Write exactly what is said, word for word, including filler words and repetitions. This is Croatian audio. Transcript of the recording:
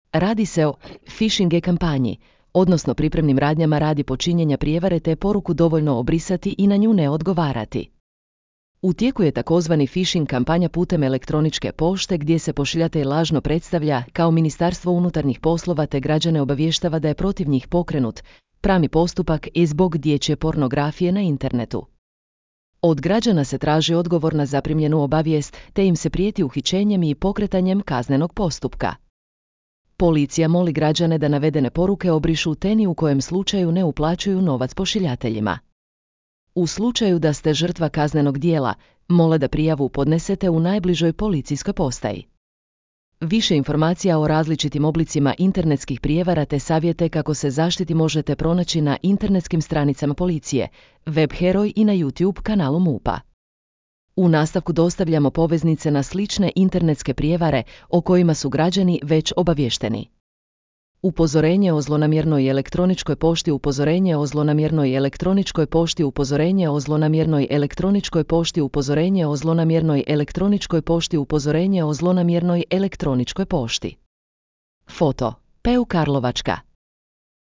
Radi se o phishing e-kampanji, odnosno pripremnim radnjama radi počinjenja prijevare te poruku dovoljno obrisati i na nju ne odgovarati. U tijeku je takozvani phishing kampanja putem elektroničke pošte gdje se pošiljatelj lažno predstavlja kao Ministarstvo unutarnjih poslova te građane obavještava da je protiv njih pokrenut pravni postupak i zbog dječje pornografije na internetu. Od građana se traži odgovor na zaprimljenu obavijest te im se prijeti uhićenjem i pokretanjem kaznenog postupka. Policija moli građane da navedene poruke obrišu te ni u kojem slučaju ne uplaćuju novac pošiljateljima. U slučaju da ste žrtva kaznenog djela, mole da prijavu podnesete u najbližoj policijskoj postaji. Više informacija o različitim oblicima internetskih prijevara te savjete kako se zaštiti možete pronaći na internetskim stranicama policije, Web Heroj i na YouTube kanalu MUP-a. U nastavku dostavljamo poveznice na slične internetske prijevare o kojima su građani već obavješteni. Upozorenje o zlonamjernoj elektroničkoj pošti Upozorenje o zlonamjernoj elektroničkoj pošti Upozorenje o zlonamjernoj elektroničkoj pošti Upozorenje o zlonamjernoj elektroničkoj pošti Upozorenje o zlonamjernoj elektroničkoj pošti. Foto. P U Karlovačka.